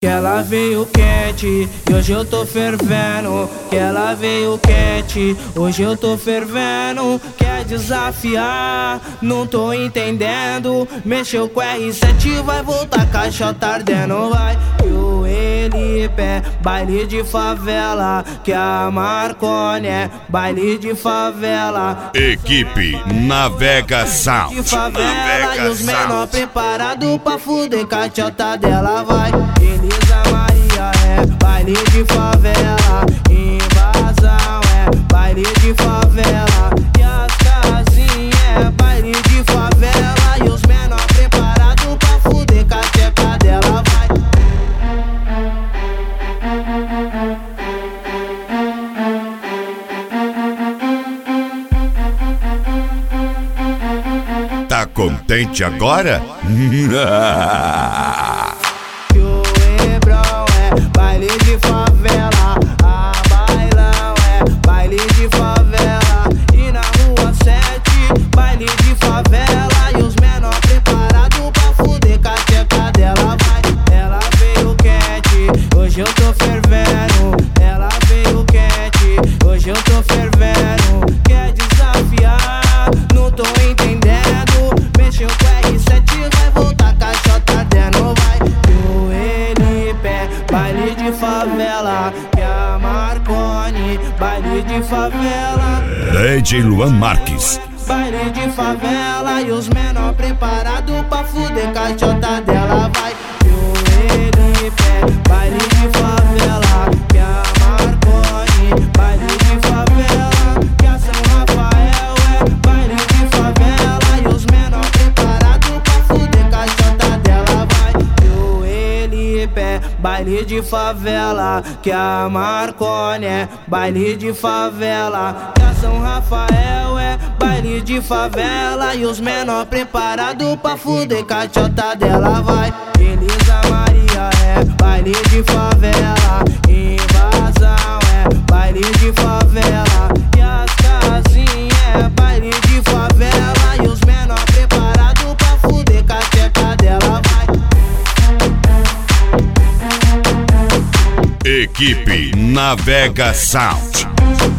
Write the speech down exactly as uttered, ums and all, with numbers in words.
ela veio quente e hoje eu tô fervendo. Que ela veio quente, hoje eu tô fervendo. Quer desafiar? Não tô entendendo. Mexeu com R sete, vai voltar caixota ardendo. Vai e o Elipe, baile de favela. Que a Marconi é baile de favela. Equipe Navega Sound. De favela e os menor preparado pra fuder caixota dela. Vai Elisa Maria é baile de favela. Invasão é baile de favela. E as casinhas é baile de favela. E os menor preparado pra fuder caixota dela. Vai. Tá contente agora? Que o Hebrão é baile de favela. A Bailão é baile de favela. E na rua sete, baile de favela. E os menor preparado pra fuder com a tcheca dela. Vai, ela veio quente, hoje eu tô fervendo. Ela veio quente, hoje eu tô fervendo. Quer desafiar? Não tô entendendo. Mexeu com R sete, vai voltar caixota dentro. Vai que o Elipe, baile de favela. Que a Marconi, baile de favela. D J Luan Marques. Baile de favela e os menor preparado pra fuder caixota dela. Vai que o Elipe, baile de favela. Que a Marconi, baile de favela. Que a São Rafael é baile de favela. E os menor preparado pra fuder caixota dela. Vai que o Elipe, baile de favela. Que a Marconi é baile de favela. Que a São Rafael é baile de favela. E os menor preparado pra fuder caixota dela. Vai Elisa Maria é baile de favela. Invasão é baile de favela. E as casinhas é baile de favela. E os menor preparado pra fuder caixota dela. Vai. Equipe Navega Sound.